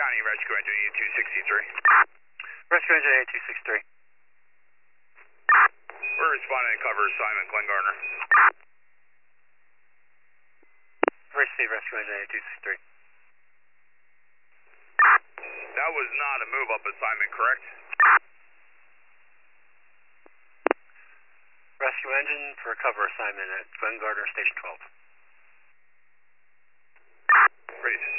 County Rescue Engine 8263. Rescue Engine 8263. We're responding to cover assignment, Glenn Gardner. Receive Rescue Engine 8263. That was not a move-up assignment, correct? Rescue Engine for a cover assignment at Glen Gardner Station 12. Great.